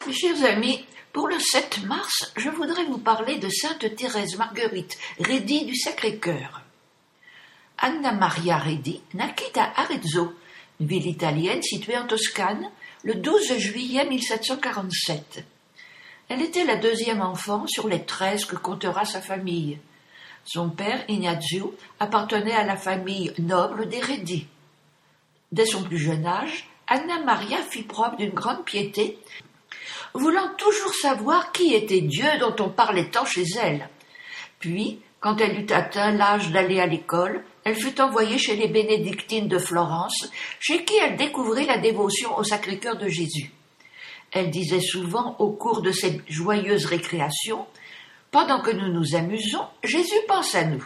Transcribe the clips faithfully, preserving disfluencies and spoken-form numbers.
Mes chers amis, pour le sept mars, je voudrais vous parler de Sainte Thérèse Marguerite Redi du Sacré-Cœur. Anna Maria Redi naquit à Arezzo, une ville italienne située en Toscane, le douze juillet mille sept cent quarante-sept. Elle était la deuxième enfant sur les treize que comptera sa famille. Son père, Ignazio, appartenait à la famille noble des Redi. Dès son plus jeune âge, Anna Maria fit preuve d'une grande piété, voulant toujours savoir qui était Dieu dont on parlait tant chez elle. Puis, quand elle eut atteint l'âge d'aller à l'école, elle fut envoyée chez les bénédictines de Florence, chez qui elle découvrit la dévotion au Sacré-Cœur de Jésus. Elle disait souvent au cours de ces joyeuses récréations « Pendant que nous nous amusons, Jésus pense à nous ».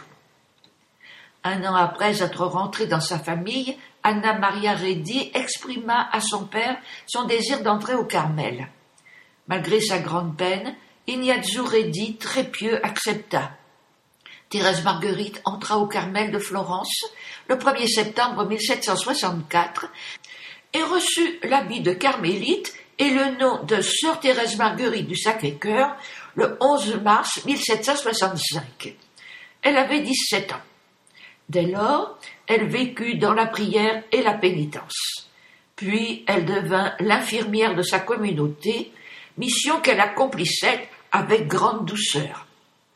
Un an après être rentrée dans sa famille, Anna Maria Redi exprima à son père son désir d'entrer au Carmel. Malgré sa grande peine, Ignazio Redi, très pieux, accepta. Thérèse Marguerite entra au Carmel de Florence le premier septembre mille sept cent soixante-quatre et reçut l'habit de carmélite et le nom de Sœur Thérèse Marguerite du Sacré-Cœur le onze mars mille sept cent soixante-cinq. Elle avait dix-sept ans. Dès lors, elle vécut dans la prière et la pénitence. Puis elle devint l'infirmière de sa communauté, mission qu'elle accomplissait avec grande douceur.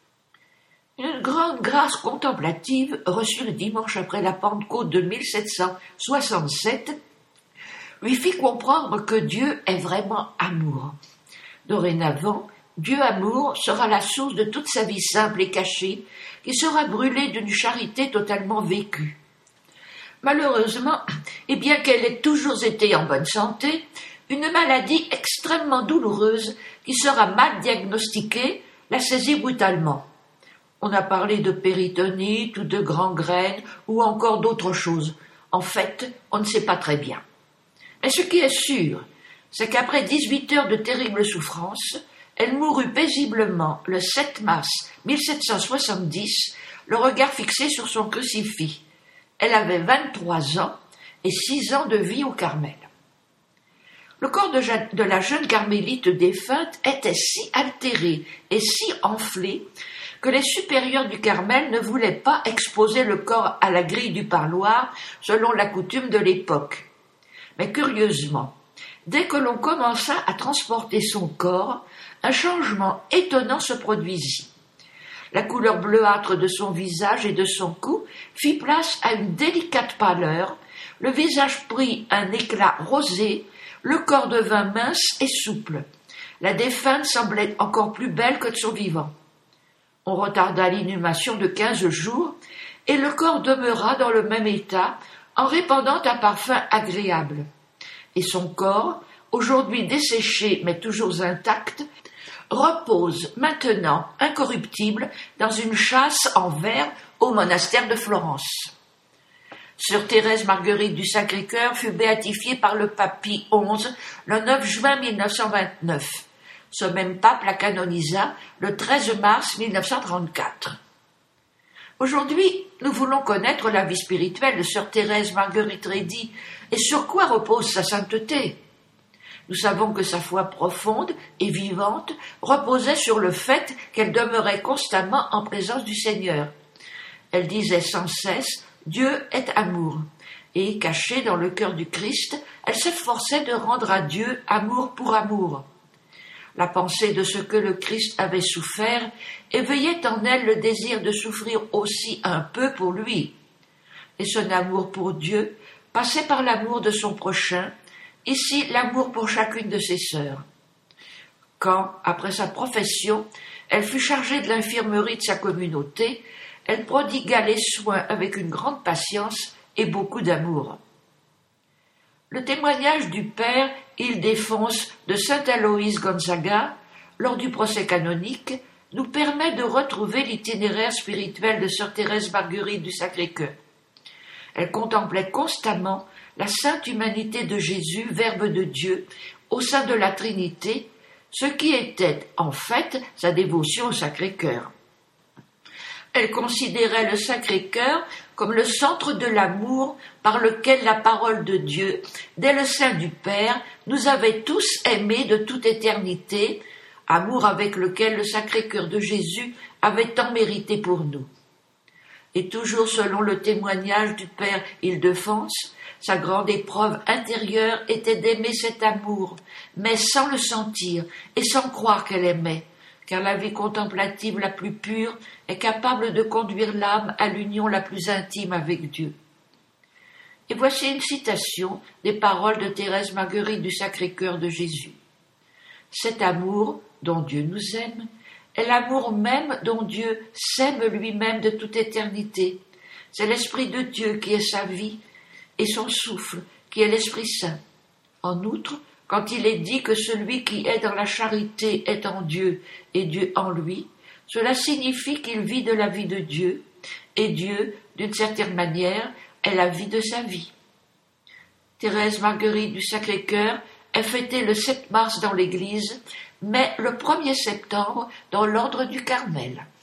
Une grande grâce contemplative reçue le dimanche après la Pentecôte de mille sept cent soixante-sept lui fit comprendre que Dieu est vraiment amour. Dorénavant, Dieu amour sera la source de toute sa vie simple et cachée, qui sera brûlée d'une charité totalement vécue. Malheureusement, et bien qu'elle ait toujours été en bonne santé, une maladie extrêmement douloureuse qui sera mal diagnostiquée la saisit brutalement. On a parlé de péritonite ou de gangrène ou encore d'autres choses. En fait, on ne sait pas très bien. Mais ce qui est sûr, c'est qu'après dix-huit heures de terribles souffrances, elle mourut paisiblement le sept mars mille sept cent soixante-dix, le regard fixé sur son crucifix. Elle avait vingt-trois ans et six ans de vie au Carmel. Le corps de, de la jeune carmélite défunte était si altéré et si enflé que les supérieurs du Carmel ne voulaient pas exposer le corps à la grille du parloir selon la coutume de l'époque. Mais curieusement, dès que l'on commença à transporter son corps, un changement étonnant se produisit. La couleur bleuâtre de son visage et de son cou fit place à une délicate pâleur, le visage prit un éclat rosé, le corps devint mince et souple. La défunte semblait encore plus belle que de son vivant. On retarda l'inhumation de quinze jours, et le corps demeura dans le même état, en répandant un parfum agréable. Et son corps, aujourd'hui desséché mais toujours intact, repose maintenant incorruptible dans une châsse en verre au monastère de Florence. Sœur Thérèse Marguerite du Sacré-Cœur fut béatifiée par le pape Pie onze le neuf juin mille neuf cent vingt-neuf. Ce même pape la canonisa le treize mars mille neuf cent trente-quatre. Aujourd'hui, nous voulons connaître la vie spirituelle de Sœur Thérèse Marguerite Redi et sur quoi repose sa sainteté. Nous savons que sa foi profonde et vivante reposait sur le fait qu'elle demeurait constamment en présence du Seigneur. Elle disait sans cesse « Dieu est amour » et, cachée dans le cœur du Christ, elle s'efforçait de rendre à Dieu amour pour amour. La pensée de ce que le Christ avait souffert éveillait en elle le désir de souffrir aussi un peu pour lui. Et son amour pour Dieu passait par l'amour de son prochain, ici l'amour pour chacune de ses sœurs. Quand, après sa profession, elle fut chargée de l'infirmerie de sa communauté, elle prodigua les soins avec une grande patience et beaucoup d'amour. Le témoignage du père Ildefonse de Saint-Aloïs Gonzaga, lors du procès canonique, nous permet de retrouver l'itinéraire spirituel de Sœur Thérèse Marguerite du Sacré-Cœur. Elle contemplait constamment la sainte humanité de Jésus, Verbe de Dieu, au sein de la Trinité, ce qui était en fait sa dévotion au Sacré-Cœur. Elle considérait le Sacré-Cœur comme le centre de l'amour par lequel la parole de Dieu, dès le sein du Père, nous avait tous aimés de toute éternité, amour avec lequel le Sacré-Cœur de Jésus avait tant mérité pour nous. Et toujours selon le témoignage du Père Ildefonse, sa grande épreuve intérieure était d'aimer cet amour, mais sans le sentir et sans croire qu'elle aimait, car la vie contemplative la plus pure est capable de conduire l'âme à l'union la plus intime avec Dieu. Et voici une citation des paroles de Thérèse Marguerite du Sacré-Cœur de Jésus. « Cet amour dont Dieu nous aime est l'amour même dont Dieu s'aime lui-même de toute éternité. C'est l'Esprit de Dieu qui est sa vie et son souffle qui est l'Esprit Saint. En outre, quand il est dit que celui qui est dans la charité est en Dieu et Dieu en lui, cela signifie qu'il vit de la vie de Dieu, et Dieu, d'une certaine manière, est la vie de sa vie. » Thérèse Marguerite du Sacré-Cœur est fêtée le sept mars dans l'Église, mais le premier septembre dans l'ordre du Carmel.